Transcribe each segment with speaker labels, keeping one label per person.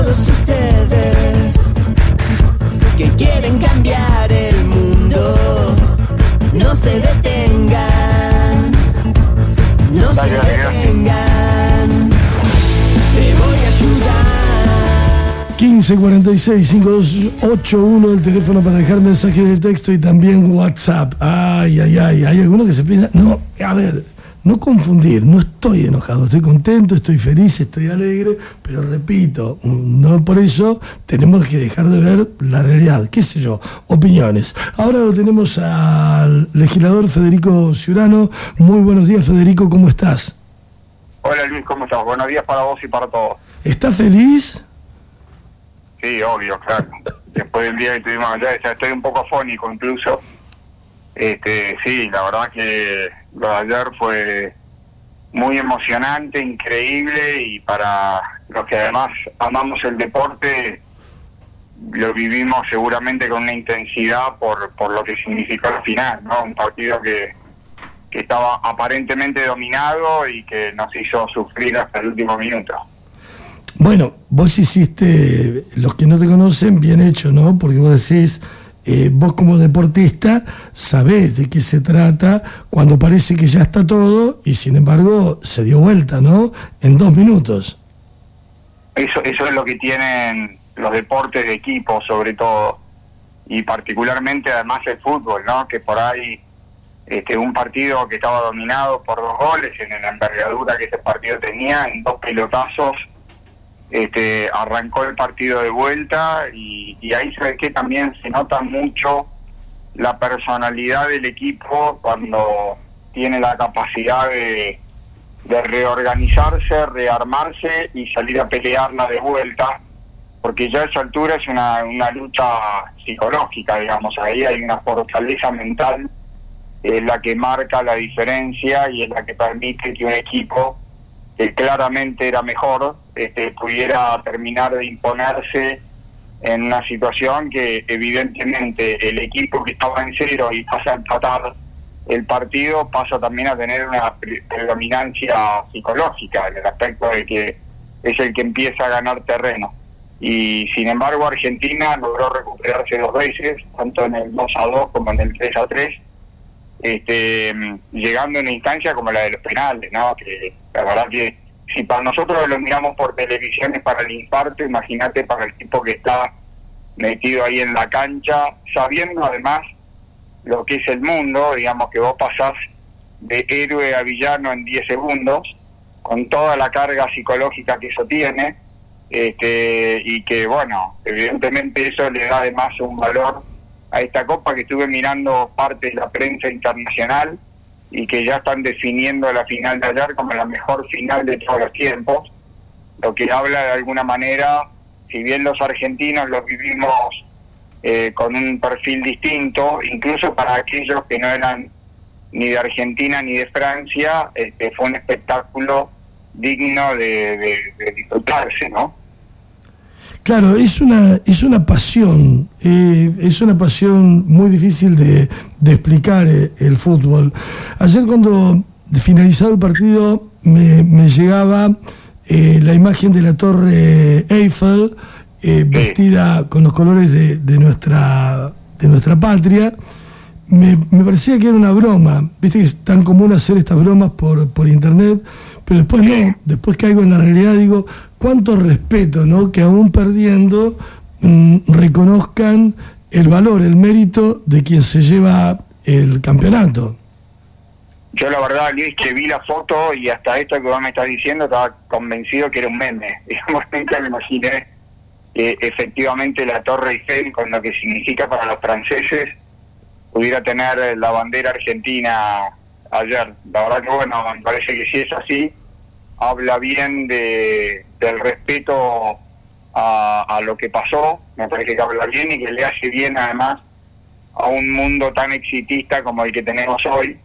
Speaker 1: todos ustedes que quieren cambiar el mundo, no se detengan, no se detengan, te voy a ayudar.
Speaker 2: 1546-5281 el teléfono para dejar mensajes de texto y también WhatsApp. Ay, hay algunos que se piensan, no, a ver, no confundir, no estoy enojado, estoy contento, estoy feliz, estoy alegre, pero repito, no por eso tenemos que dejar de ver la realidad, qué sé yo, opiniones. Ahora lo tenemos al legislador Federico Ciurano. Muy buenos días, Federico, ¿cómo estás?
Speaker 3: Hola Luis, ¿cómo estás? Buenos días para vos y para todos.
Speaker 2: ¿Estás feliz?
Speaker 3: Sí, obvio, claro. Después del día que tuvimos allá, ya estoy un poco afónico incluso. Sí, la verdad que lo de ayer fue muy emocionante, increíble, y para los que además amamos el deporte, lo vivimos seguramente con una intensidad por lo que significó al final, ¿no? Un partido que estaba aparentemente dominado y que nos hizo sufrir hasta el último minuto.
Speaker 2: Bueno, vos hiciste, los que no te conocen, bien hecho, ¿no? Porque vos decís, vos como deportista sabés de qué se trata cuando parece que ya está todo y sin embargo se dio vuelta, ¿no? En 2 minutos.
Speaker 3: Eso es lo que tienen los deportes de equipo, sobre todo, y particularmente además el fútbol, ¿no? Que por ahí un partido que estaba dominado por 2 goles, en la envergadura que ese partido tenía, en 2 pelotazos, arrancó el partido de vuelta, y ahí se ve que también se nota mucho la personalidad del equipo cuando tiene la capacidad de reorganizarse, rearmarse y salir a pelearla de vuelta, porque ya a esa altura es una lucha psicológica, digamos. Ahí hay una fortaleza mental, es la que marca la diferencia y es la que permite que un equipo que claramente era mejor, pudiera terminar de imponerse en una situación que evidentemente el equipo que estaba en 0 y pasa a empatar el partido, pasa también a tener una predominancia psicológica, en el aspecto de que es el que empieza a ganar terreno. Y sin embargo Argentina logró recuperarse 2 veces, tanto en el 2-2 como en el 3-3, llegando a una instancia como la de los penales, ¿no? Que la verdad que si para nosotros lo miramos por televisión es para el infarto, imagínate para el tipo que está metido ahí en la cancha, sabiendo además lo que es el mundo, digamos que vos pasás de héroe a villano en 10 segundos, con toda la carga psicológica que eso tiene, y que bueno, evidentemente eso le da además un valor a esta copa, que estuve mirando parte de la prensa internacional y que ya están definiendo la final de ayer como la mejor final de todos los tiempos, lo que habla de alguna manera, si bien los argentinos lo vivimos con un perfil distinto, incluso para aquellos que no eran ni de Argentina ni de Francia, fue un espectáculo digno de disfrutarse, ¿no?
Speaker 2: Claro, es una pasión, es una pasión muy difícil de explicar el fútbol. Ayer cuando finalizado el partido me llegaba la imagen de la Torre Eiffel, vestida con los colores de nuestra patria. Me parecía que era una broma, viste que es tan común hacer estas bromas por internet, pero después no, después caigo en la realidad, digo, cuánto respeto, ¿no? Que aún perdiendo reconozcan el valor, el mérito de quien se lleva el campeonato.
Speaker 3: Yo la verdad, Luis, que vi la foto y hasta esto que vos me estás diciendo estaba convencido que era un meme. Digamos, nunca me imaginé que efectivamente la Torre Eiffel, con lo que significa para los franceses, pudiera tener la bandera argentina ayer. La verdad que bueno, me parece que si es así, habla bien del respeto a lo que pasó, me parece que habla bien y que le hace bien además a un mundo tan exitista como el que tenemos hoy,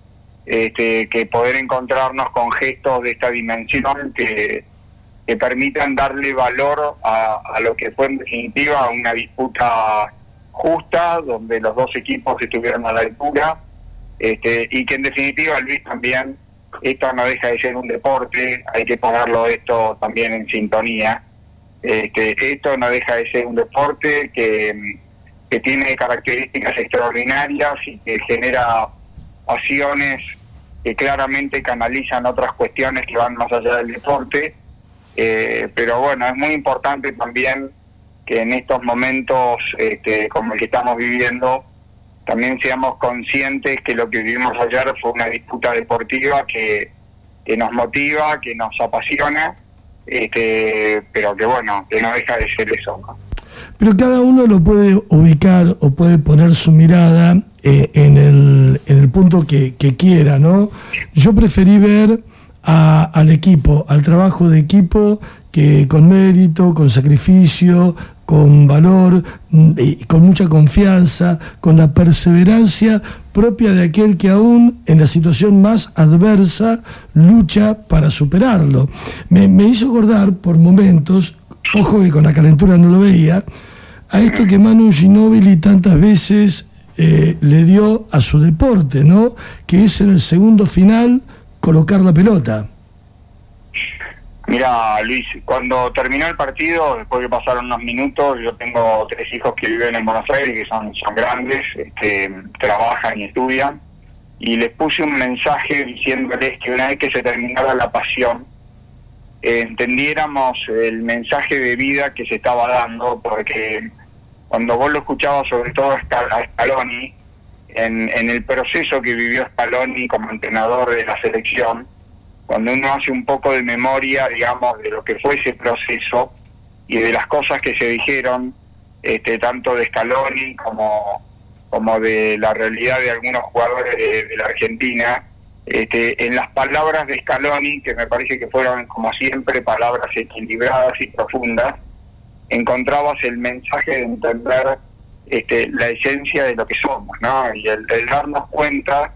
Speaker 3: que poder encontrarnos con gestos de esta dimensión que permitan darle valor a lo que fue en definitiva una disputa justa, donde los 2 equipos estuvieron a la altura, y que en definitiva, Luis, también esto no deja de ser un deporte, hay que ponerlo esto también en sintonía, Esto no deja de ser un deporte que tiene características extraordinarias y que genera pasiones que claramente canalizan otras cuestiones que van más allá del deporte, pero bueno, es muy importante también que en estos momentos como el que estamos viviendo, también seamos conscientes que lo que vivimos ayer fue una disputa deportiva que nos motiva, que nos apasiona, pero que bueno, que no deja de ser eso, ¿no?
Speaker 2: Pero cada uno lo puede ubicar o puede poner su mirada en el punto que quiera, ¿no? Yo preferí ver al equipo, al trabajo de equipo, que con mérito, con sacrificio, con valor, con mucha confianza, con la perseverancia propia de aquel que aún en la situación más adversa lucha para superarlo. Me hizo acordar por momentos, ojo que con la calentura no lo veía, a esto que Manu Ginóbili tantas veces le dio a su deporte, ¿no? Que es en el segundo final colocar la pelota.
Speaker 3: Mira, Luis, cuando terminó el partido, después que pasaron unos minutos, yo tengo 3 hijos que viven en Buenos Aires, que son grandes, trabajan y estudian, y les puse un mensaje diciéndoles que una vez que se terminara la pasión, entendiéramos el mensaje de vida que se estaba dando, porque cuando vos lo escuchabas, sobre todo a Scaloni, en el proceso que vivió Scaloni como entrenador de la selección, cuando uno hace un poco de memoria, digamos, de lo que fue ese proceso y de las cosas que se dijeron, tanto de Scaloni como de la realidad de algunos jugadores de la Argentina, en las palabras de Scaloni, que me parece que fueron, como siempre, palabras equilibradas y profundas, encontrabas el mensaje de entender la esencia de lo que somos, ¿no? Y el darnos cuenta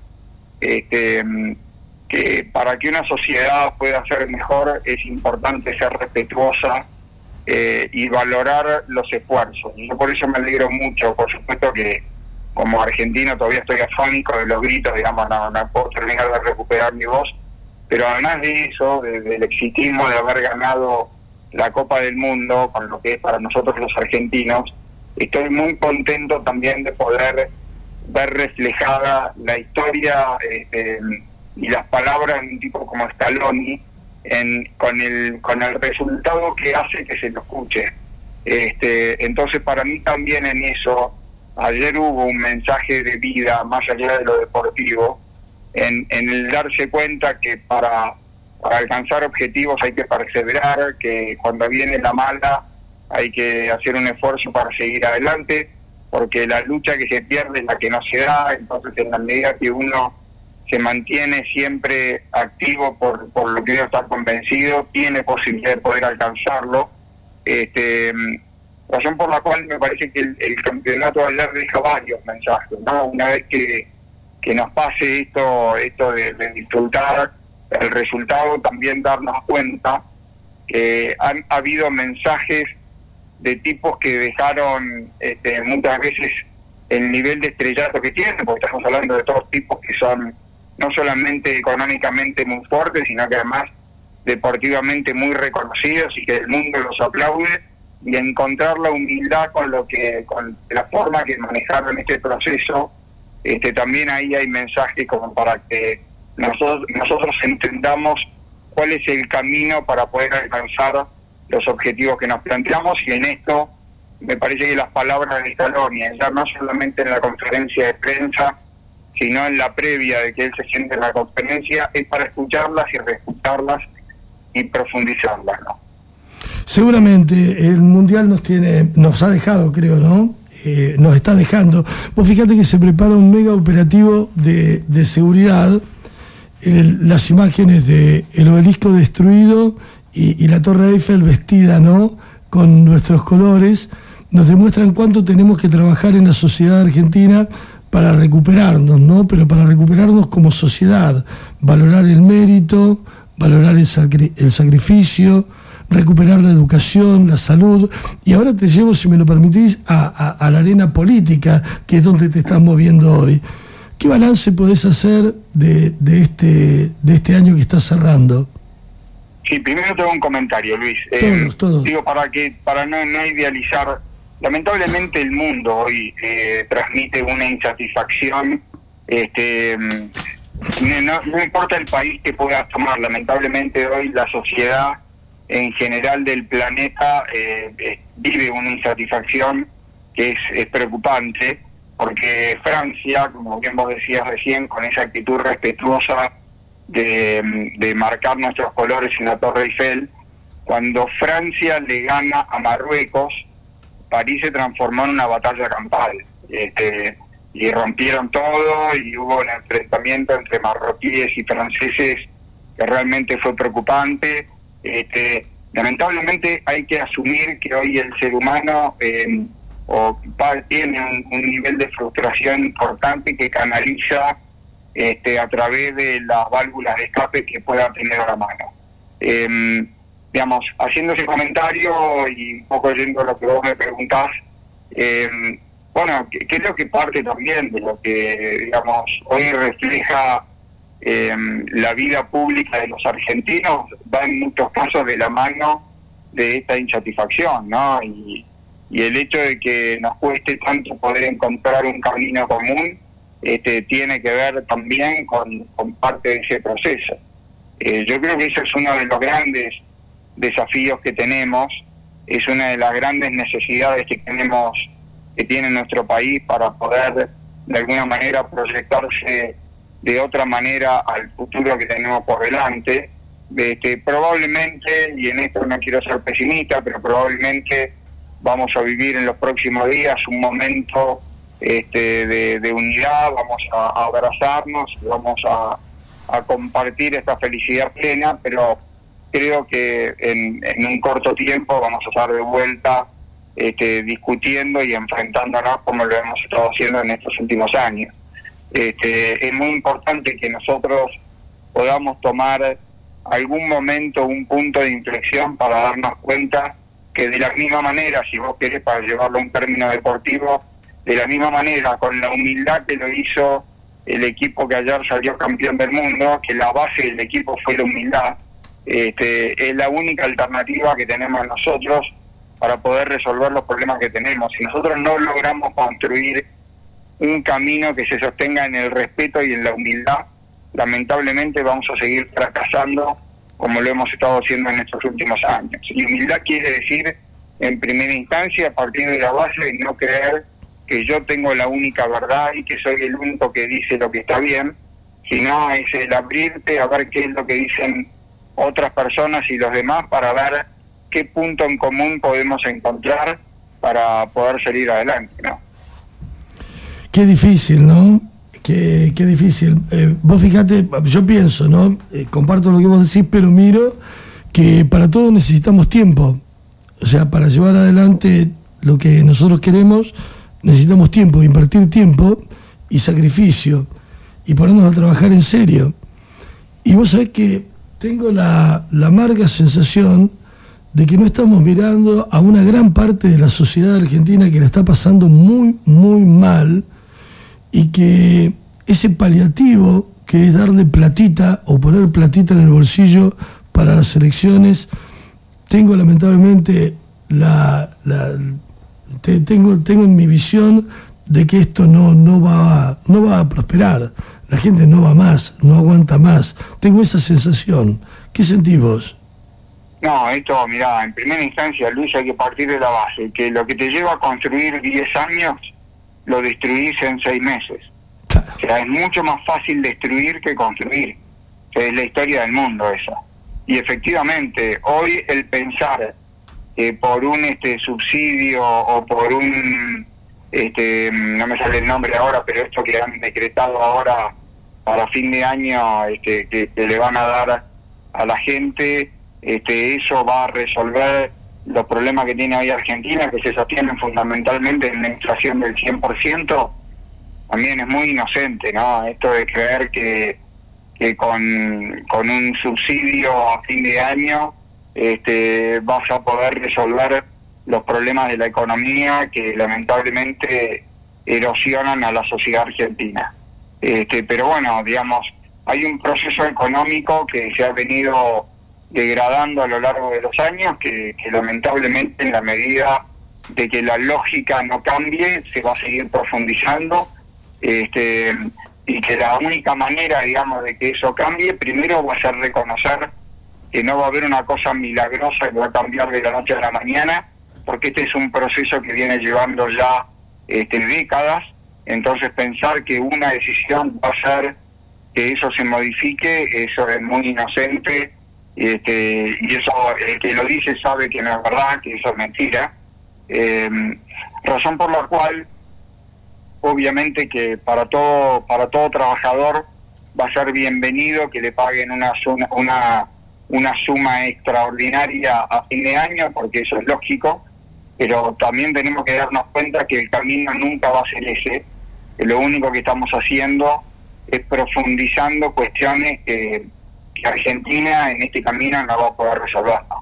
Speaker 3: que para que una sociedad pueda ser mejor es importante ser respetuosa y valorar los esfuerzos. Y yo por eso me alegro mucho. Por supuesto que como argentino todavía estoy afónico de los gritos, digamos, no puedo terminar de recuperar mi voz, pero además de eso, del exitismo de haber ganado la Copa del Mundo, con lo que es para nosotros los argentinos, estoy muy contento también de poder ver reflejada la historia y las palabras de un tipo como Scaloni con el resultado que hace que se lo escuche. Entonces para mí también en eso, ayer hubo un mensaje de vida más allá de lo deportivo, en el darse cuenta que para alcanzar objetivos hay que perseverar, que cuando viene la mala hay que hacer un esfuerzo para seguir adelante, porque la lucha que se pierde es la que no se da. Entonces en la medida que uno se mantiene siempre activo por lo que uno está convencido, tiene posibilidad de poder alcanzarlo. Razón por la cual me parece que el campeonato de ayer deja varios mensajes, ¿no? Una vez que nos pase esto de disfrutar el resultado, también darnos cuenta que han habido mensajes de tipos que dejaron muchas veces el nivel de estrellato que tienen, porque estamos hablando de todos tipos que son no solamente económicamente muy fuertes, sino que además deportivamente muy reconocidos y que el mundo los aplaude, y encontrar la humildad con la forma que manejaron este proceso. También ahí hay mensajes como para que nosotros entendamos cuál es el camino para poder alcanzar los objetivos que nos planteamos, y en esto me parece que las palabras de Scaloni, ya no solamente en la conferencia de prensa, sino en la previa de que él se siente en la conferencia, es para escucharlas y reescucharlas y profundizarlas, ¿no?
Speaker 2: Seguramente el Mundial nos ha dejado, creo, ¿no? Nos está dejando. Vos fíjate que se prepara un mega operativo de seguridad. Las imágenes de el obelisco destruido y la Torre Eiffel vestida, ¿no?, con nuestros colores, nos demuestran cuánto tenemos que trabajar en la sociedad argentina para recuperarnos, ¿no? Pero para recuperarnos como sociedad, valorar el mérito, valorar el sacrificio, recuperar la educación, la salud. Y ahora te llevo, si me lo permitís, a la arena política, que es donde te estás moviendo hoy. ¿Qué balance podés hacer de este año que está cerrando?
Speaker 3: Sí, primero tengo un comentario, Luis.
Speaker 2: Todos.
Speaker 3: Digo, para no idealizar, lamentablemente el mundo hoy transmite una insatisfacción. No importa el país que puedas tomar, lamentablemente hoy la sociedad en general del planeta vive una insatisfacción que es preocupante, porque Francia, como bien vos decías recién, con esa actitud respetuosa de marcar nuestros colores en la Torre Eiffel, cuando Francia le gana a Marruecos, París se transformó en una batalla campal, y rompieron todo, y hubo un enfrentamiento entre marroquíes y franceses que realmente fue preocupante. Lamentablemente hay que asumir que hoy el ser humano tiene un nivel de frustración importante que canaliza a través de las válvulas de escape que pueda tener a la mano. Digamos, haciendo ese comentario y un poco yendo a lo que vos me preguntás, bueno, creo que parte también de lo que, digamos, hoy refleja la vida pública de los argentinos, va en muchos casos de la mano de esta insatisfacción, ¿no? Y el hecho de que nos cueste tanto poder encontrar un camino común tiene que ver también con parte de ese proceso. Yo creo que ese es uno de los grandes desafíos que tenemos, es una de las grandes necesidades que tiene nuestro país para poder de alguna manera proyectarse de otra manera al futuro que tenemos por delante. Probablemente, y en esto no quiero ser pesimista, pero probablemente vamos a vivir en los próximos días un momento de unidad, vamos a abrazarnos, vamos a compartir esta felicidad plena, pero creo que en un corto tiempo vamos a estar de vuelta discutiendo y enfrentándonos como lo hemos estado haciendo en estos últimos años. Es muy importante que nosotros podamos tomar algún momento, un punto de inflexión para darnos cuenta que de la misma manera, si vos querés, para llevarlo a un término deportivo, de la misma manera, con la humildad que lo hizo el equipo que ayer salió campeón del mundo, que la base del equipo fue la humildad, es la única alternativa que tenemos nosotros para poder resolver los problemas que tenemos. Si nosotros no logramos construir un camino que se sostenga en el respeto y en la humildad, lamentablemente vamos a seguir fracasando como lo hemos estado haciendo en estos últimos años. Y humildad quiere decir, en primera instancia, a partir de la base de no creer que yo tengo la única verdad y que soy el único que dice lo que está bien, sino es el abrirte a ver qué es lo que dicen otras personas y los demás para ver qué punto en común podemos encontrar para poder salir adelante, ¿no?
Speaker 2: Qué difícil, ¿no? Qué difícil. Vos fíjate, yo pienso, ¿no? Comparto lo que vos decís, pero miro que para todo necesitamos tiempo. O sea, para llevar adelante lo que nosotros queremos, necesitamos tiempo, invertir tiempo y sacrificio, y ponernos a trabajar en serio. Y vos sabés que tengo la amarga sensación de que no estamos mirando a una gran parte de la sociedad argentina que la está pasando muy, muy mal, y que ese paliativo que es darle platita o poner platita en el bolsillo para las elecciones, tengo lamentablemente tengo en mi visión de que esto no va a prosperar. La gente no va más, no aguanta más. Tengo esa sensación. ¿Qué sentís vos?
Speaker 3: No, esto, mirá, en primera instancia, Luis, hay que partir de la base, que lo que te lleva a construir 10 años, lo destruís en 6 meses.
Speaker 2: Claro.
Speaker 3: O sea, es mucho más fácil destruir que construir. O sea, es la historia del mundo esa. Y efectivamente, hoy el pensar por un subsidio o por un, no me sale el nombre ahora, pero esto que han decretado ahora para fin de año, que le van a dar a la gente, eso va a resolver los problemas que tiene hoy Argentina, que se sostienen fundamentalmente en la inflación del 100%, también es muy inocente, ¿no? Esto de creer que con un subsidio a fin de año vas a poder resolver los problemas de la economía que lamentablemente erosionan a la sociedad argentina. Pero bueno, digamos, hay un proceso económico que se ha venido degradando a lo largo de los años, que lamentablemente en la medida de que la lógica no cambie, se va a seguir profundizando, y que la única manera, digamos, de que eso cambie, primero va a ser reconocer que no va a haber una cosa milagrosa que va a cambiar de la noche a la mañana, porque este es un proceso que viene llevando ya décadas. Entonces pensar que una decisión va a ser que eso se modifique, eso es muy inocente, y eso el que lo dice sabe que no es verdad, que eso es mentira. Razón por la cual obviamente que para todo trabajador va a ser bienvenido que le paguen una suma extraordinaria a fin de año, porque eso es lógico, pero también tenemos que darnos cuenta que el camino nunca va a ser ese. Lo único que estamos haciendo es profundizando cuestiones que Argentina en este camino no va a poder resolver, ¿no?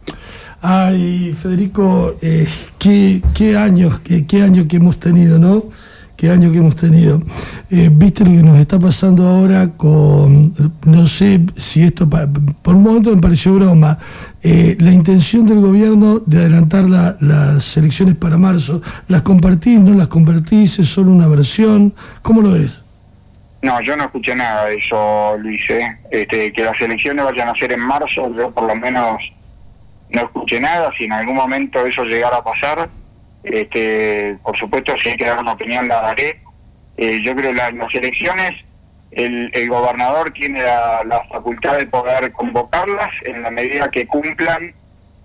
Speaker 2: Ay, Federico, qué años que hemos tenido, ¿no? Qué año que hemos tenido. Viste lo que nos está pasando ahora con, no sé si esto, por un momento me pareció broma, la intención del gobierno de adelantar las elecciones para marzo. ¿Las compartís, no las compartís? ¿Es solo una versión? ¿Cómo lo ves?
Speaker 3: No, yo no escuché nada de eso, Luis. Que las elecciones vayan a ser en marzo, yo por lo menos no escuché nada. Si en algún momento eso llegara a pasar, por supuesto, si hay que dar una opinión la daré. Yo creo que las elecciones, el gobernador tiene la facultad de poder convocarlas en la medida que cumplan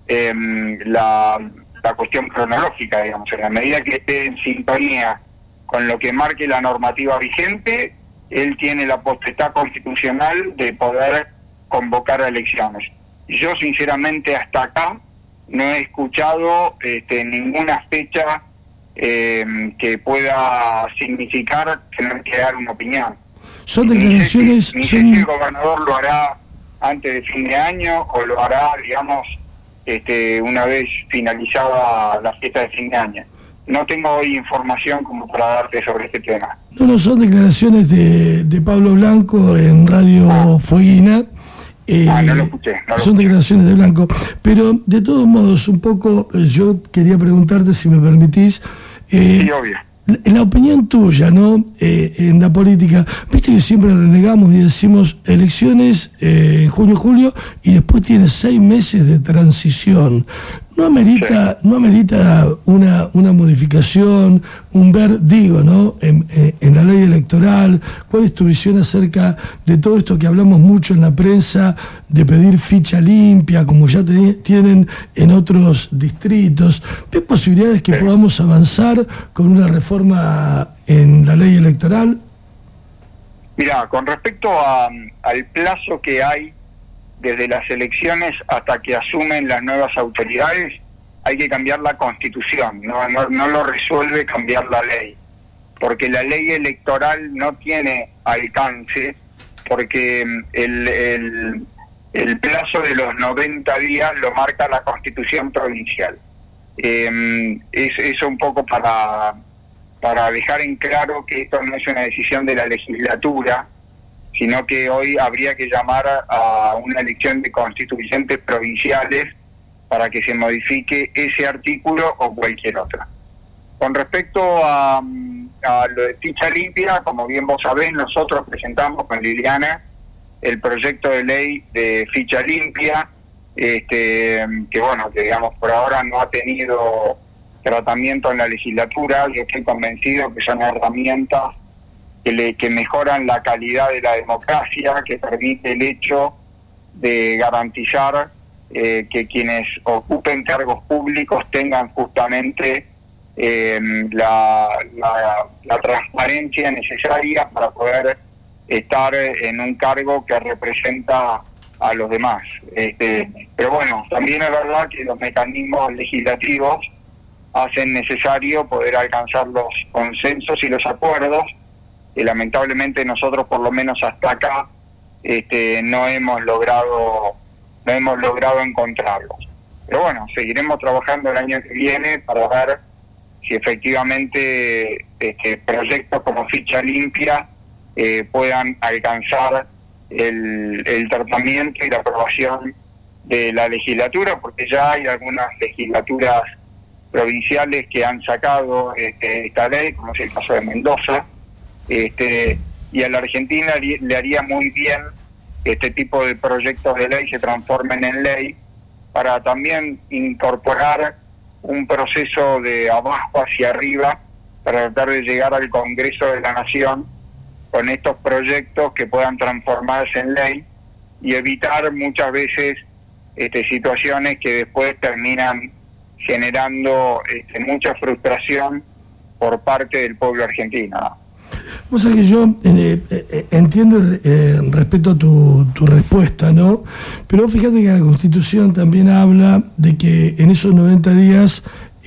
Speaker 3: la cuestión cronológica, digamos, en la medida que esté en sintonía con lo que marque la normativa vigente. Él tiene la potestad constitucional de poder convocar elecciones. Yo sinceramente hasta acá no he escuchado ninguna fecha que pueda significar tener que dar una opinión.
Speaker 2: Son declaraciones...
Speaker 3: Ni sé si el gobernador lo hará antes de fin de año o lo hará, digamos, una vez finalizada la fiesta de fin de año. No tengo hoy información como para darte sobre este tema.
Speaker 2: No, son declaraciones de Pablo Blanco en Radio Fueguina.
Speaker 3: No lo escuché.
Speaker 2: Son declaraciones de Blanco. Pero, de todos modos, un poco, yo quería preguntarte, si me permitís...
Speaker 3: sí, obvio.
Speaker 2: La opinión tuya, ¿no? En la política, viste que siempre renegamos y decimos elecciones en junio, julio, y después tienes 6 meses de transición. ¿No amerita una modificación, ¿no? En la ley electoral? ¿Cuál es tu visión acerca de todo esto que hablamos mucho en la prensa, de pedir ficha limpia, como ya tienen en otros distritos? ¿Ves posibilidades que podamos avanzar con una reforma en la ley electoral?
Speaker 3: Mira, con respecto al plazo que hay desde las elecciones hasta que asumen las nuevas autoridades, hay que cambiar la Constitución, no lo resuelve cambiar la ley, porque la ley electoral no tiene alcance, porque el plazo de los 90 días lo marca la Constitución provincial. Eso un poco para dejar en claro que esto no es una decisión de la legislatura, sino que hoy habría que llamar a una elección de constituyentes provinciales para que se modifique ese artículo o cualquier otro. Con respecto a lo de ficha limpia, como bien vos sabés, nosotros presentamos con Liliana el proyecto de ley de ficha limpia, que digamos por ahora no ha tenido tratamiento en la legislatura. Yo estoy convencido que son herramientas que mejoran la calidad de la democracia, que permite el hecho de garantizar que quienes ocupen cargos públicos tengan justamente la transparencia necesaria para poder estar en un cargo que representa a los demás. Pero bueno, también es verdad que los mecanismos legislativos hacen necesario poder alcanzar los consensos y los acuerdos, que lamentablemente nosotros, por lo menos hasta acá, no hemos logrado encontrarlos. Pero bueno, seguiremos trabajando el año que viene para ver si efectivamente proyectos como ficha limpia puedan alcanzar el tratamiento y la aprobación de la legislatura, porque ya hay algunas legislaturas provinciales que han sacado esta ley, como es el caso de Mendoza, y a la Argentina le haría muy bien que este tipo de proyectos de ley se transformen en ley para también incorporar un proceso de abajo hacia arriba para tratar de llegar al Congreso de la Nación con estos proyectos que puedan transformarse en ley y evitar muchas veces situaciones que después terminan generando mucha frustración por parte del pueblo argentino.
Speaker 2: Vos sabés que yo entiendo respeto a tu respuesta, ¿no? Pero fíjate que la Constitución también habla de que en esos 90 días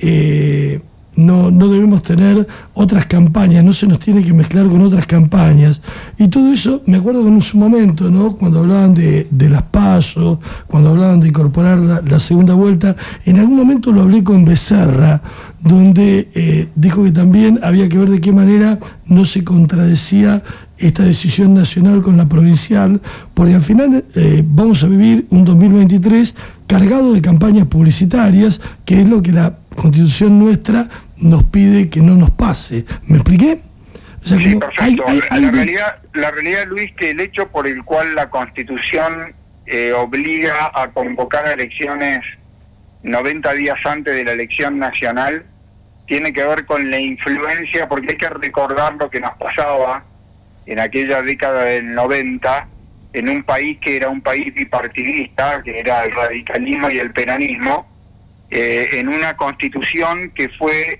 Speaker 2: no debemos tener otras campañas, no se nos tiene que mezclar con otras campañas. Y todo eso, me acuerdo que en su momento, ¿no? Cuando hablaban de las PASO, cuando hablaban de incorporar la segunda vuelta, en algún momento lo hablé con Becerra, donde dijo que también había que ver de qué manera no se contradecía esta decisión nacional con la provincial, porque al final vamos a vivir un 2023 cargado de campañas publicitarias, que es lo que la Constitución nuestra nos pide que no nos pase. ¿Me expliqué? O sea,
Speaker 3: sí, perfecto. La realidad, Luis, que el hecho por el cual la Constitución obliga a convocar elecciones 90 días antes de la elección nacional tiene que ver con la influencia, porque hay que recordar lo que nos pasaba en aquella década del 90 en un país que era un país bipartidista, que era el radicalismo y el peronismo, en una constitución que fue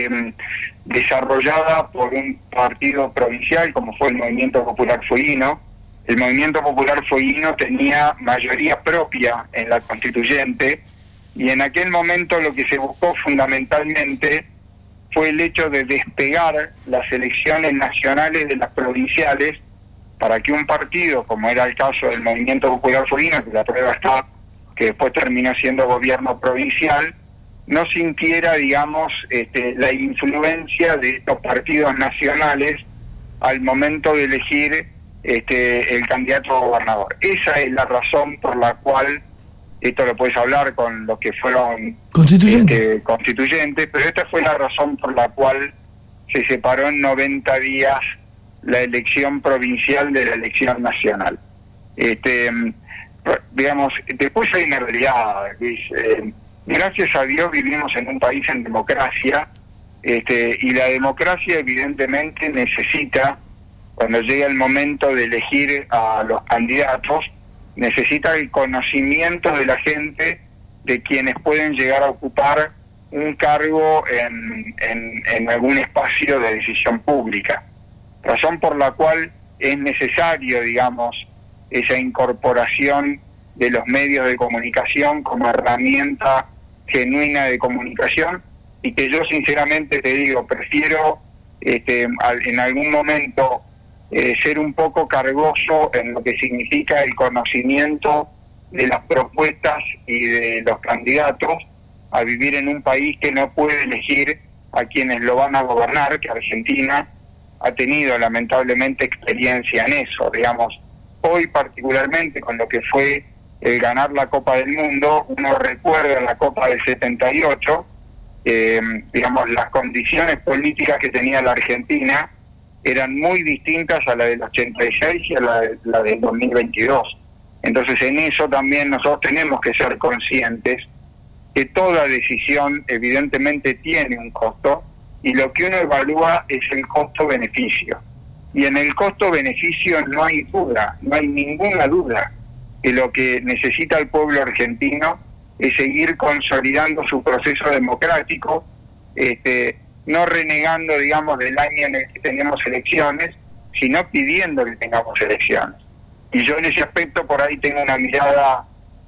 Speaker 3: desarrollada por un partido provincial como fue el Movimiento Popular Fueguino. El Movimiento Popular Fueguino tenía mayoría propia en la constituyente, y en aquel momento lo que se buscó fundamentalmente fue el hecho de despegar las elecciones nacionales de las provinciales para que un partido, como era el caso del Movimiento Popular Fueguino, que la prueba está, que después terminó siendo gobierno provincial, no sintiera, digamos, la influencia de estos partidos nacionales al momento de elegir el candidato a gobernador. Esa es la razón por la cual, esto lo puedes hablar con los que fueron constituyentes, pero esta fue la razón por la cual se separó en 90 días la elección provincial de la elección nacional. Digamos, después hay una realidad, Luis. Gracias a Dios vivimos en un país en democracia, y la democracia evidentemente necesita, cuando llega el momento de elegir a los candidatos, necesita el conocimiento de la gente de quienes pueden llegar a ocupar un cargo en algún espacio de decisión pública. Razón por la cual es necesario, digamos, esa incorporación de los medios de comunicación como herramienta genuina de comunicación, y que yo sinceramente te digo, prefiero en algún momento ser un poco cargoso en lo que significa el conocimiento de las propuestas y de los candidatos, a vivir en un país que no puede elegir a quienes lo van a gobernar, que Argentina ha tenido lamentablemente experiencia en eso. Digamos, hoy particularmente con lo que fue el ganar la Copa del Mundo, uno recuerda la Copa del 78, digamos, las condiciones políticas que tenía la Argentina eran muy distintas a la del 86 y a la del 2022. Entonces en eso también nosotros tenemos que ser conscientes que toda decisión evidentemente tiene un costo, y lo que uno evalúa es el costo-beneficio. Y en el costo-beneficio no hay duda, no hay ninguna duda, que lo que necesita el pueblo argentino es seguir consolidando su proceso democrático, no renegando, digamos, del año en el que tenemos elecciones, sino pidiendo que tengamos elecciones. Y yo en ese aspecto por ahí tengo una mirada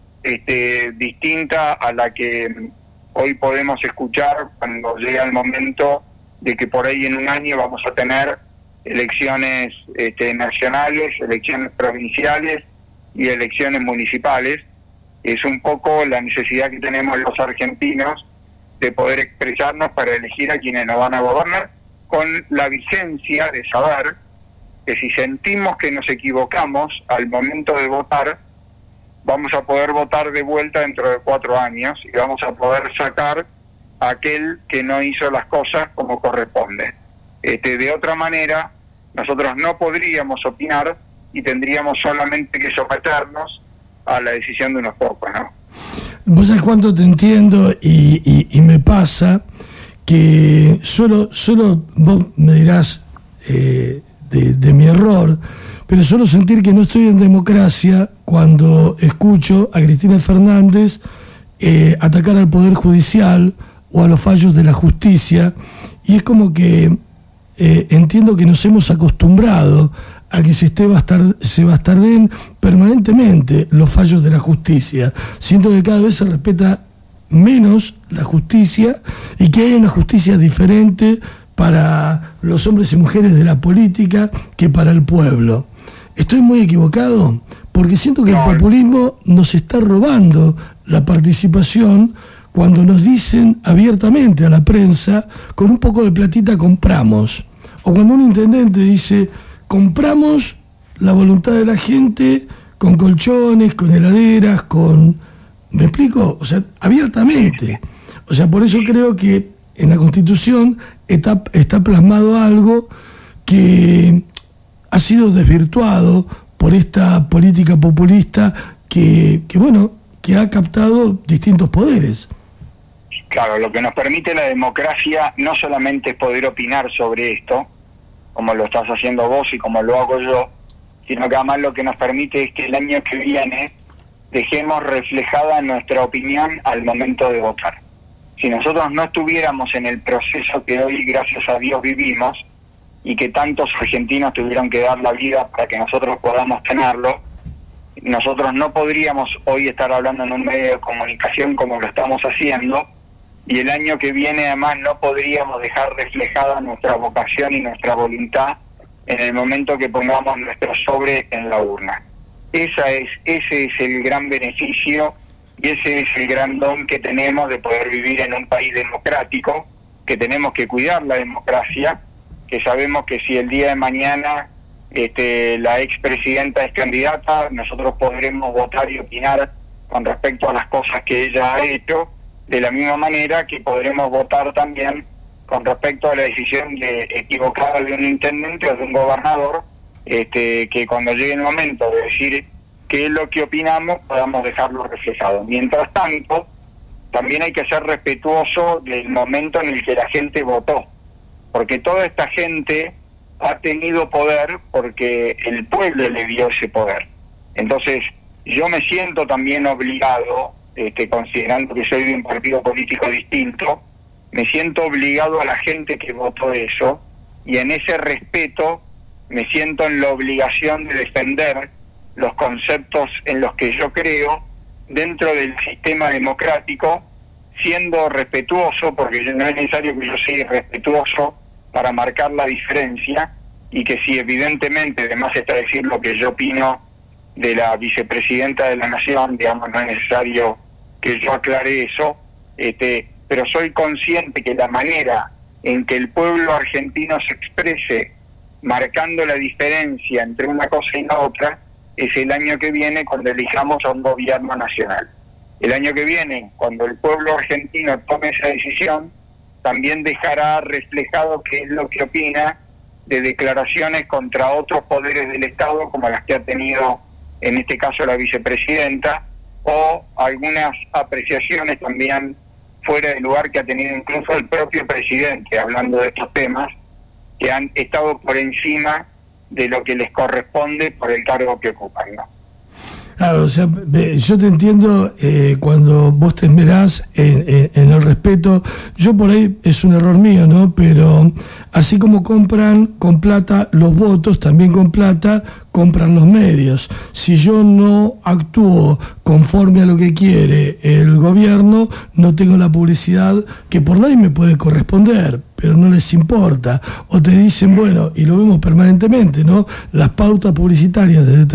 Speaker 3: distinta a la que hoy podemos escuchar cuando llega el momento de que por ahí en un año vamos a tener elecciones nacionales, elecciones provinciales y elecciones municipales. Es un poco la necesidad que tenemos los argentinos de poder expresarnos para elegir a quienes nos van a gobernar, con la vigencia de saber que si sentimos que nos equivocamos al momento de votar, vamos a poder votar de vuelta dentro de 4 años y vamos a poder sacar a aquel que no hizo las cosas como corresponde. De otra manera, nosotros no podríamos opinar y tendríamos solamente que someternos a la decisión de unos pocos, ¿no?
Speaker 2: Vos sabés cuánto te entiendo y me pasa que solo vos me dirás de mi error, pero suelo sentir que no estoy en democracia cuando escucho a Cristina Fernández atacar al Poder Judicial o a los fallos de la justicia, y es como que entiendo que nos hemos acostumbrado a que se bastarden permanentemente los fallos de la justicia. Siento que cada vez se respeta menos la justicia y que hay una justicia diferente para los hombres y mujeres de la política que para el pueblo. ¿Estoy muy equivocado? Porque siento que el populismo nos está robando la participación cuando nos dicen abiertamente a la prensa, con un poco de platita compramos. O cuando un intendente dice, compramos la voluntad de la gente con colchones, con heladeras, con... ¿Me explico? O sea, abiertamente. O sea, por eso creo que en la Constitución está plasmado algo que ha sido desvirtuado por esta política populista que ha captado distintos poderes.
Speaker 3: Claro, lo que nos permite la democracia no solamente es poder opinar sobre esto, como lo estás haciendo vos y como lo hago yo, sino que además lo que nos permite es que el año que viene dejemos reflejada nuestra opinión al momento de votar. Si nosotros no estuviéramos en el proceso que hoy, gracias a Dios, vivimos, y que tantos argentinos tuvieron que dar la vida para que nosotros podamos tenerlo, nosotros no podríamos hoy estar hablando en un medio de comunicación como lo estamos haciendo, y el año que viene además no podríamos dejar reflejada nuestra vocación y nuestra voluntad en el momento que pongamos nuestro sobre en la urna. Ese es el gran beneficio y ese es el gran don que tenemos de poder vivir en un país democrático, que tenemos que cuidar la democracia, que sabemos que si el día de mañana la expresidenta es candidata, nosotros podremos votar y opinar con respecto a las cosas que ella ha hecho, de la misma manera que podremos votar también con respecto a la decisión equivocada de un intendente o de un gobernador, que cuando llegue el momento de decir qué es lo que opinamos, podamos dejarlo reflejado. Mientras tanto, también hay que ser respetuoso del momento en el que la gente votó, porque toda esta gente ha tenido poder porque el pueblo le dio ese poder. Entonces, yo me siento también obligado, considerando que soy de un partido político distinto, me siento obligado a la gente que votó eso, y en ese respeto me siento en la obligación de defender los conceptos en los que yo creo dentro del sistema democrático, siendo respetuoso, porque no es necesario que yo sea respetuoso para marcar la diferencia, y que si evidentemente, además está decir lo que yo opino de la vicepresidenta de la Nación, digamos, no es necesario que yo aclare eso, pero soy consciente que la manera en que el pueblo argentino se exprese marcando la diferencia entre una cosa y la otra es el año que viene, cuando elijamos a un gobierno nacional. El año que viene, cuando el pueblo argentino tome esa decisión, también dejará reflejado qué es lo que opina de declaraciones contra otros poderes del Estado, como las que ha tenido en este caso la vicepresidenta, o algunas apreciaciones también fuera del lugar que ha tenido incluso el propio presidente, hablando de estos temas, que han estado por encima de lo que les corresponde por el cargo que ocupan, ¿no?
Speaker 2: Claro, o sea, yo te entiendo cuando vos te esmerás en el respeto. Yo por ahí es un error mío, ¿no? Pero así como compran con plata los votos, también con plata compran los medios. Si yo no actúo conforme a lo que quiere el gobierno, no tengo la publicidad que por ley me puede corresponder, pero no les importa. O te dicen, bueno, y lo vemos permanentemente, ¿no? Las pautas publicitarias de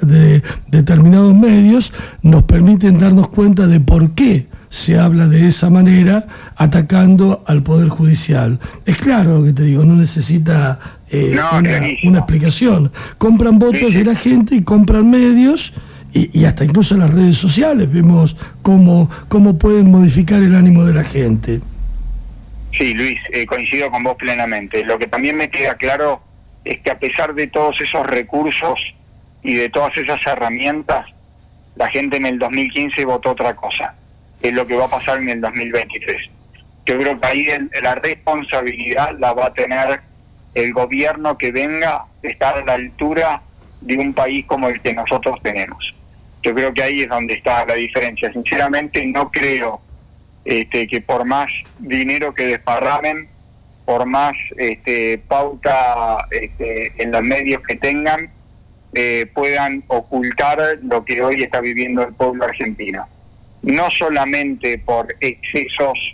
Speaker 2: determinados medios nos permiten darnos cuenta de por qué se habla de esa manera, atacando al Poder Judicial. Es claro lo que te digo, no necesita una explicación. Compran votos de la gente y compran medios, y hasta incluso las redes sociales vemos cómo pueden modificar el ánimo de la gente.
Speaker 3: Sí, Luis, coincido con vos plenamente. Lo que también me queda claro es que a pesar de todos esos recursos y de todas esas herramientas, la gente en el 2015 votó otra cosa, que es lo que va a pasar en el 2023. Yo creo que ahí la responsabilidad la va a tener el gobierno que venga, de estar a la altura de un país como el que nosotros tenemos. Yo creo que ahí es donde está la diferencia. Sinceramente no creo que por más dinero que desparramen, por más pauta en los medios que tengan, puedan ocultar lo que hoy está viviendo el pueblo argentino. No solamente por excesos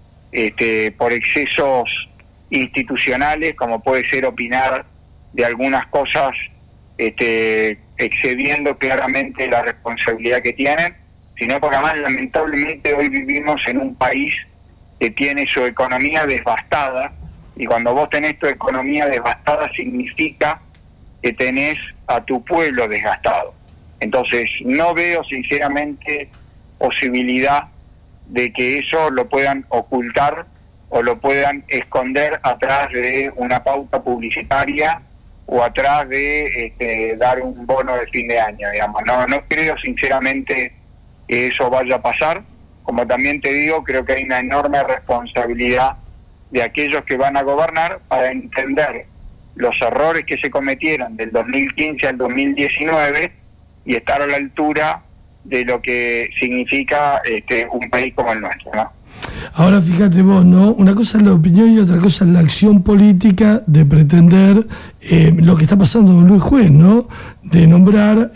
Speaker 3: institucionales, como puede ser opinar de algunas cosas excediendo claramente la responsabilidad que tienen, sino porque además lamentablemente hoy vivimos en un país que tiene su economía devastada, y cuando vos tenés tu economía devastada significa que tenés a tu pueblo desgastado. Entonces no veo sinceramente posibilidad de que eso lo puedan ocultar o lo puedan esconder atrás de una pauta publicitaria o atrás de dar un bono de fin de año, digamos. No creo sinceramente que eso vaya a pasar. Como también te digo, creo que hay una enorme responsabilidad de aquellos que van a gobernar para entender los errores que se cometieron del 2015 al 2019 y estar a la altura de lo que significa un país como el nuestro, ¿no?
Speaker 2: Ahora fíjate vos, ¿no? Una cosa es la opinión y otra cosa es la acción política de pretender lo que está pasando con Luis Juez, ¿no? De nombrar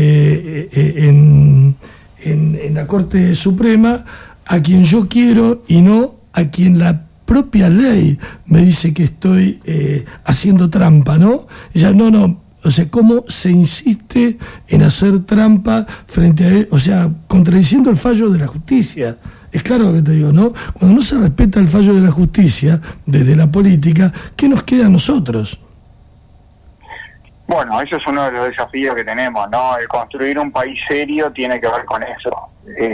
Speaker 2: en la Corte Suprema a quien yo quiero y no a quien la propia ley me dice que estoy haciendo trampa, ¿no? Ya no. O sea, cómo se insiste en hacer trampa frente a él, o sea, contradiciendo el fallo de la justicia. Es claro lo que te digo, ¿no? Cuando no se respeta el fallo de la justicia desde la política, ¿qué nos queda a nosotros?
Speaker 3: Bueno, eso es uno de los desafíos que tenemos, ¿no? El construir un país serio tiene que ver con eso.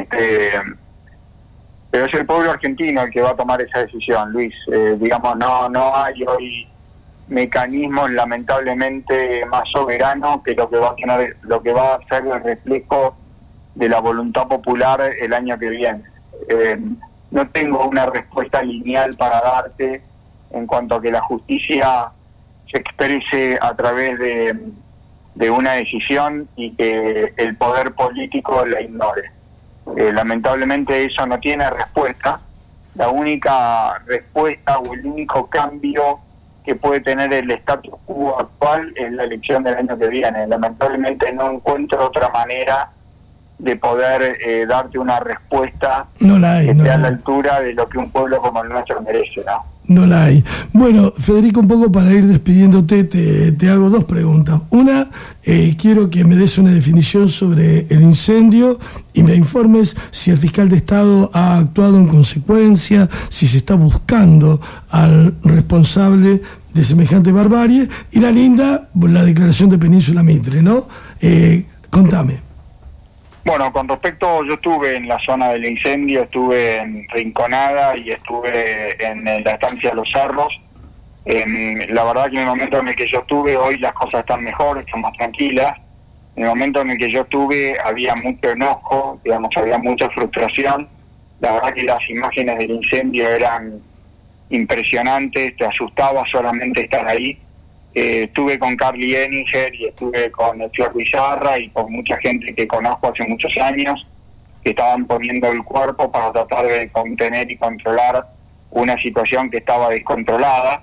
Speaker 3: Pero es el pueblo argentino el que va a tomar esa decisión, Luis. Digamos, no hay hoy mecanismos lamentablemente más soberanos que lo que va a hacer el reflejo de la voluntad popular el año que viene. No tengo una respuesta lineal para darte en cuanto a que la justicia se exprese a través de una decisión y que el poder político la ignore. Lamentablemente eso no tiene respuesta. La única respuesta o el único cambio que puede tener el status quo actual es la elección del año que viene. Lamentablemente no encuentro otra manera de poder darte una respuesta que esté a la altura de lo que un pueblo como el nuestro merece, ¿no?
Speaker 2: No la hay. Bueno, Federico, un poco para ir despidiéndote, te hago dos preguntas. Una, quiero que me des una definición sobre el incendio y me informes si el fiscal de Estado ha actuado en consecuencia, si se está buscando al responsable de semejante barbarie. Y la linda, la declaración de Península Mitre, ¿no? Contame.
Speaker 3: Bueno, con respecto, yo estuve en la zona del incendio, estuve en Rinconada y estuve en la estancia de Los Cerros. La verdad que en el momento en el que yo estuve, hoy las cosas están mejor, están más tranquilas. En el momento en el que yo estuve había mucho enojo, digamos, había mucha frustración. La verdad que las imágenes del incendio eran impresionantes, te asustaba solamente estar ahí. Estuve con Carly Henninger y estuve con el Flor Bizarra y con mucha gente que conozco hace muchos años que estaban poniendo el cuerpo para tratar de contener y controlar una situación que estaba descontrolada.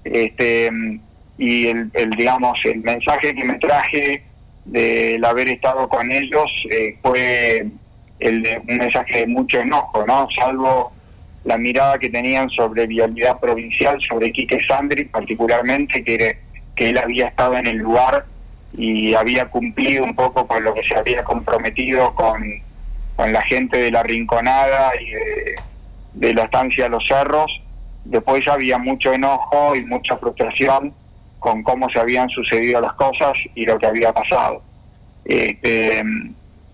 Speaker 3: Y el mensaje que me traje del haber estado con ellos fue un mensaje de mucho enojo, ¿no? Salvo la mirada que tenían sobre vialidad provincial, sobre Quique Sandri particularmente, que él había estado en el lugar y había cumplido un poco con lo que se había comprometido con la gente de la Rinconada y de la estancia de Los Cerros. Después había mucho enojo y mucha frustración con cómo se habían sucedido las cosas y lo que había pasado.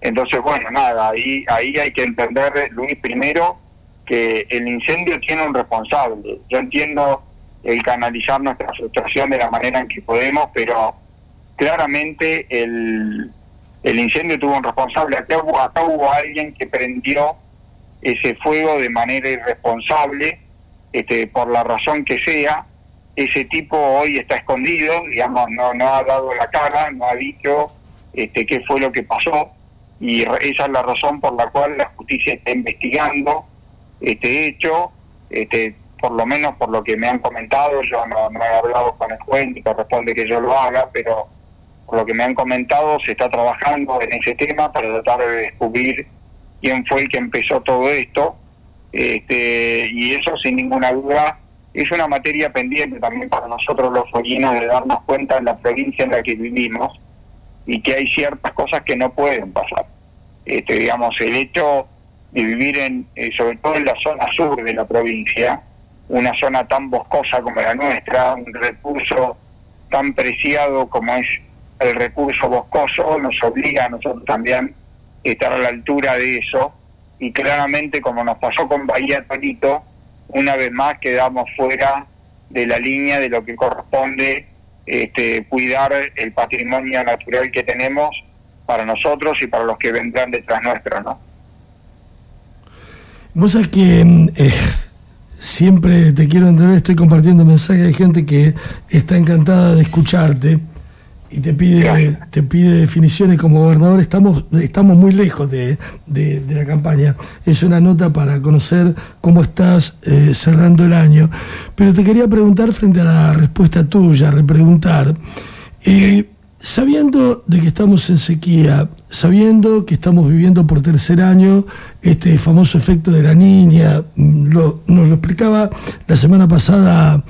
Speaker 3: Entonces, bueno, nada, ahí hay que entender, Luis, primero, que el incendio tiene un responsable. Yo entiendo el canalizar nuestra frustración de la manera en que podemos, pero claramente el incendio tuvo un responsable. Acá hubo alguien que prendió ese fuego de manera irresponsable, por la razón que sea. Ese tipo hoy está escondido, digamos, no ha dado la cara, no ha dicho qué fue lo que pasó, y esa es la razón por la cual la justicia está investigando este hecho. Por lo menos por lo que me han comentado, yo no he hablado con el juez ni corresponde que yo lo haga, pero por lo que me han comentado se está trabajando en ese tema para tratar de descubrir quién fue el que empezó todo esto, y eso sin ninguna duda es una materia pendiente también para nosotros los fueguinos, de darnos cuenta en la provincia en la que vivimos y que hay ciertas cosas que no pueden pasar. Digamos, el hecho de vivir sobre todo en la zona sur de la provincia, una zona tan boscosa como la nuestra, un recurso tan preciado como es el recurso boscoso, nos obliga a nosotros también a estar a la altura de eso, y claramente, como nos pasó con Bahía Torito, una vez más quedamos fuera de la línea de lo que corresponde cuidar el patrimonio natural que tenemos para nosotros y para los que vendrán detrás nuestro, ¿no?
Speaker 2: Vos sabés que siempre te quiero entender, estoy compartiendo mensajes de gente que está encantada de escucharte y te pide definiciones como gobernador. Estamos muy lejos de la campaña. Es una nota para conocer cómo estás cerrando el año. Pero te quería preguntar, frente a la respuesta tuya, repreguntar, sabiendo de que estamos en sequía, sabiendo que estamos viviendo por tercer año este famoso efecto de la Niña, nos lo explicaba la semana pasada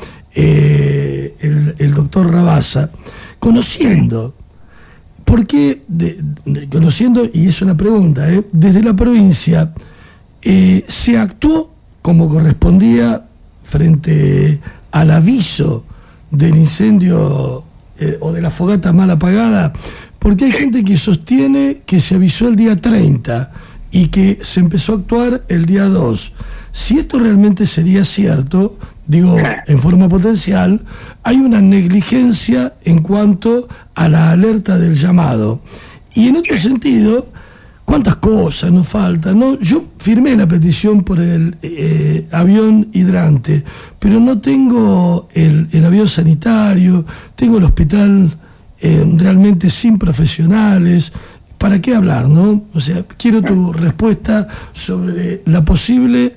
Speaker 2: el doctor Rabasa, conociendo, porque conociendo, y es una pregunta, desde la provincia se actuó como correspondía frente al aviso del incendio o de la fogata mal apagada, porque hay gente que sostiene que se avisó el día 30 y que se empezó a actuar el día 2. Si esto realmente sería cierto, digo, en forma potencial, hay una negligencia en cuanto a la alerta del llamado. Y en otro sentido, ¿cuántas cosas nos faltan? ¿No? Yo firmé la petición por el avión hidrante, pero no tengo el avión sanitario, tengo el hospital realmente sin profesionales. ¿Para qué hablar, no? O sea, quiero tu respuesta sobre la posible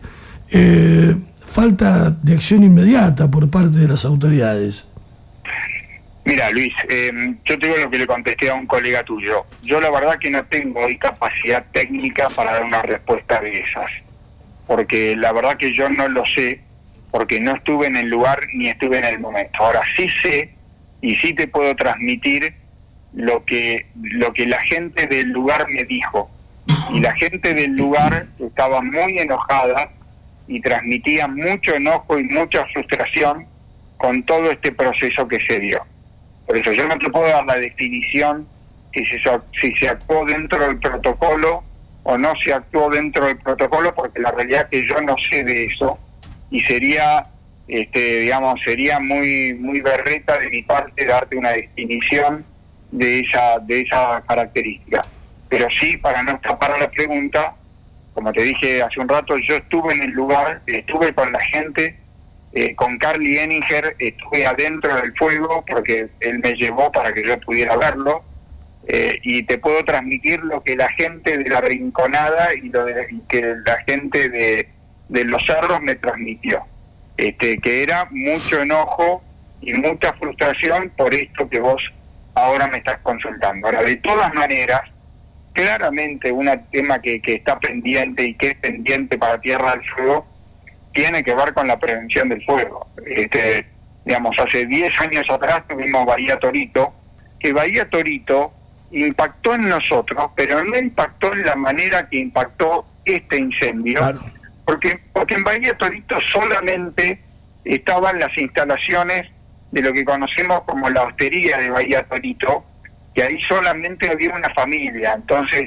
Speaker 2: falta de acción inmediata por parte de las autoridades.
Speaker 3: Mira, Luis, yo te digo lo que le contesté a un colega tuyo. Yo la verdad que no tengo hoy capacidad técnica para dar una respuesta de esas, porque la verdad que yo no lo sé, porque no estuve en el lugar ni estuve en el momento. Ahora sí sé y sí te puedo transmitir lo que la gente del lugar me dijo, y la gente del lugar estaba muy enojada y transmitía mucho enojo y mucha frustración con todo este proceso que se dio. Por eso yo no te puedo dar la definición si se actuó dentro del protocolo o no se actuó dentro del protocolo, porque la realidad es que yo no sé de eso, y sería sería muy berreta de mi parte darte una definición de esa característica. Pero sí, para no escapar a la pregunta, como te dije hace un rato, yo estuve en el lugar, estuve con la gente, con Carly Henninger, estuve adentro del fuego porque él me llevó para que yo pudiera verlo, y te puedo transmitir lo que la gente de la Rinconada y que la gente de los Cerros me transmitió, que era mucho enojo y mucha frustración por esto que vos ahora me estás consultando. Ahora, de todas maneras, claramente un tema que está pendiente y que es pendiente para Tierra del Fuego tiene que ver con la prevención del fuego. Hace 10 años atrás tuvimos Bahía Torito, que Bahía Torito impactó en nosotros, pero no impactó en la manera que impactó este incendio, claro. porque en Bahía Torito solamente estaban las instalaciones de lo que conocemos como la hostería de Bahía Torito, que ahí solamente había una familia. Entonces,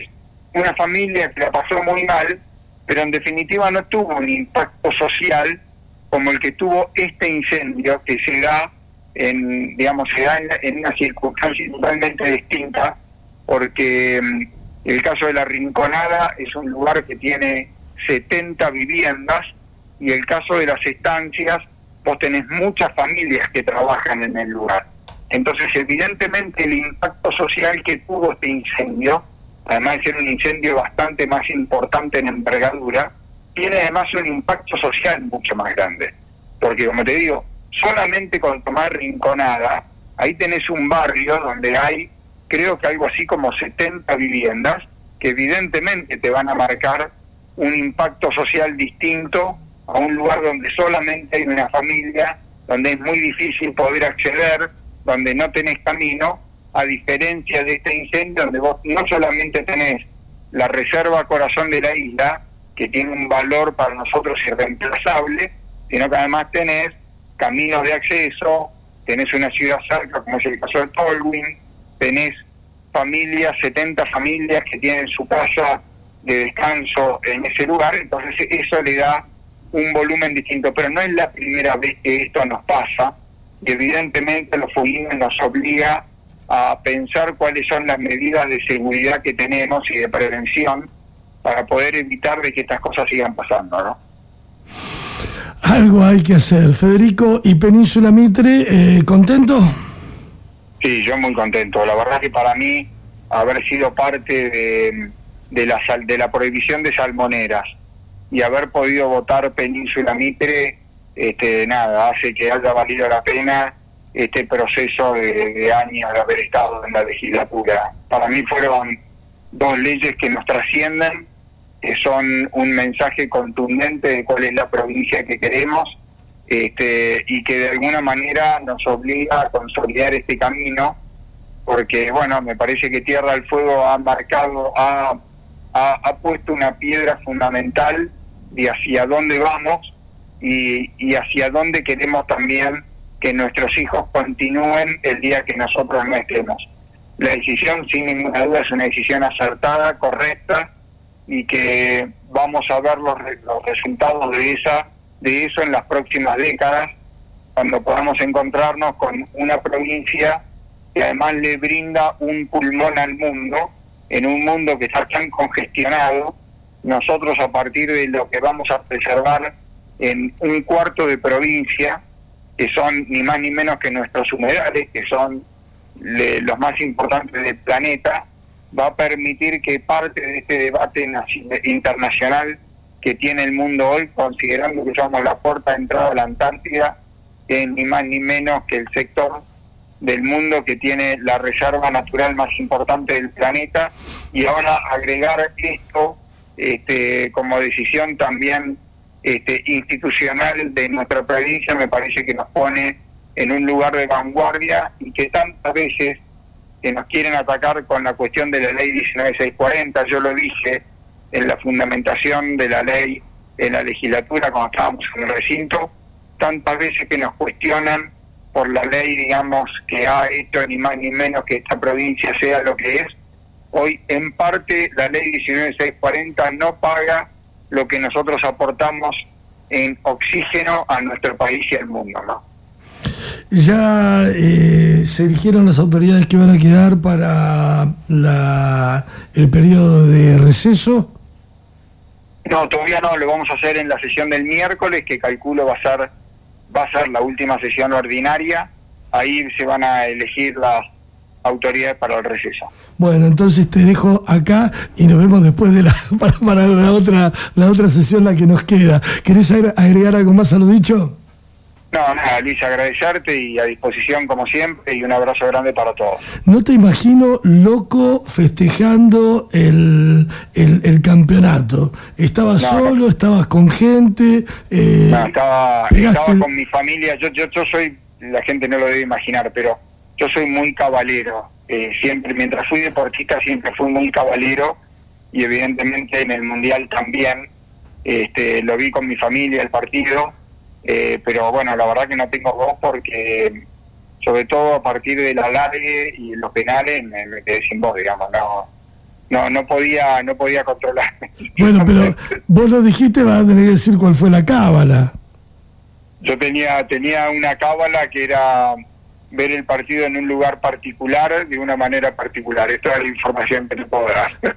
Speaker 3: una familia que la pasó muy mal, pero en definitiva no tuvo un impacto social como el que tuvo este incendio, que se da en una circunstancia totalmente distinta, porque el caso de La Rinconada es un lugar que tiene 70 viviendas, y el caso de Las Estancias, vos tenés muchas familias que trabajan en el lugar. Entonces, evidentemente, el impacto social que tuvo este incendio, además de ser un incendio bastante más importante en envergadura, tiene además un impacto social mucho más grande. Porque, como te digo, solamente con tomar Rinconada, ahí tenés un barrio donde hay, creo que algo así como 70 viviendas, que evidentemente te van a marcar un impacto social distinto a un lugar donde solamente hay una familia, donde es muy difícil poder acceder, donde no tenés camino, a diferencia de este incendio donde vos no solamente tenés la reserva Corazón de la Isla, que tiene un valor para nosotros irreemplazable, sino que además tenés caminos de acceso, tenés una ciudad cerca, como es el caso de Tolwyn, tenés familias, 70 familias que tienen su casa de descanso en ese lugar, entonces eso le da un volumen distinto, pero no es la primera vez que esto nos pasa, y evidentemente los fueguinos nos obliga a pensar cuáles son las medidas de seguridad que tenemos y de prevención para poder evitar de que estas cosas sigan pasando, ¿no?
Speaker 2: Algo hay que hacer. Federico, y Península Mitre, ¿contento?
Speaker 3: Sí, yo muy contento. La verdad que para mí haber sido parte de la prohibición de salmoneras y haber podido votar Península Mitre, hace que haya valido la pena este proceso de años de haber estado en la legislatura. Para mí fueron dos leyes que nos trascienden, que son un mensaje contundente de cuál es la provincia que queremos, y que de alguna manera nos obliga a consolidar este camino, porque bueno, me parece que Tierra del Fuego ha marcado, ha puesto una piedra fundamental de hacia dónde vamos y hacia dónde queremos también que nuestros hijos continúen el día que nosotros no estemos. La decisión, sin ninguna duda, es una decisión acertada, correcta, y que vamos a ver los resultados de eso en las próximas décadas, cuando podamos encontrarnos con una provincia que además le brinda un pulmón al mundo, en un mundo que está tan congestionado. Nosotros, a partir de lo que vamos a preservar en un cuarto de provincia, que son ni más ni menos que nuestros humedales, que son los más importantes del planeta, va a permitir que parte de este debate internacional que tiene el mundo hoy, considerando que somos la puerta de entrada a la Antártida, es ni más ni menos que el sector del mundo que tiene la reserva natural más importante del planeta, y ahora agregar esto como decisión también institucional de nuestra provincia, me parece que nos pone en un lugar de vanguardia, y que tantas veces que nos quieren atacar con la cuestión de la ley 19640, yo lo dije en la fundamentación de la ley en la legislatura cuando estábamos en el recinto, tantas veces que nos cuestionan por la ley, digamos, que ha hecho ni más ni menos que esta provincia sea lo que es. Hoy, en parte, la ley 19640 no paga lo que nosotros aportamos en oxígeno a nuestro país y al mundo, ¿no?
Speaker 2: ¿Ya se eligieron las autoridades que van a quedar para el periodo de receso?
Speaker 3: No, todavía no, lo vamos a hacer en la sesión del miércoles, que calculo va a ser la última sesión ordinaria. Ahí se van a elegir las autoridades para el receso.
Speaker 2: Bueno, entonces te dejo acá y nos vemos después de para la otra sesión, la que nos queda. ¿Querés agregar algo más a lo dicho?
Speaker 3: No, nada, Luis, agradecerte y a disposición como siempre, y un abrazo grande para todos.
Speaker 2: No te imagino loco festejando el campeonato. ¿Estabas solo? ¿Estabas con gente?
Speaker 3: No, estaba con mi familia. Yo soy, la gente no lo debe imaginar, pero yo soy muy cabalero. Siempre, mientras fui deportista, siempre fui muy cabalero, y evidentemente en el Mundial también. Lo vi con mi familia, el partido. Pero bueno, la verdad que no tengo voz, porque sobre todo a partir del alargue y los penales me quedé sin voz, digamos. no podía controlarme.
Speaker 2: Bueno, pero vos lo dijiste, vas a tener que decir cuál fue la cábala.
Speaker 3: Yo tenía una cábala que era ver el partido en un lugar particular, de una manera particular. Esta es la información que te puedo dar.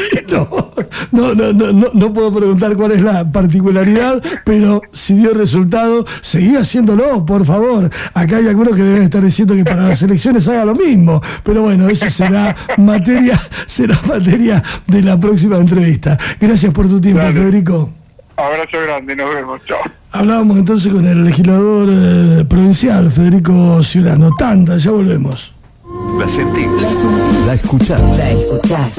Speaker 3: Bueno,
Speaker 2: no puedo preguntar cuál es la particularidad, pero si dio resultado, seguí haciéndolo, por favor. Acá hay algunos que deben estar diciendo que para las elecciones haga lo mismo, pero bueno, eso será materia de la próxima entrevista. Gracias por tu tiempo,
Speaker 3: Dale.
Speaker 2: Federico.
Speaker 3: Abrazo grande, nos vemos, chao.
Speaker 2: Hablábamos entonces con el legislador provincial, Federico Ciurano. Tanda, ya volvemos.
Speaker 4: La sentís, la escuchás.
Speaker 1: La escuchás.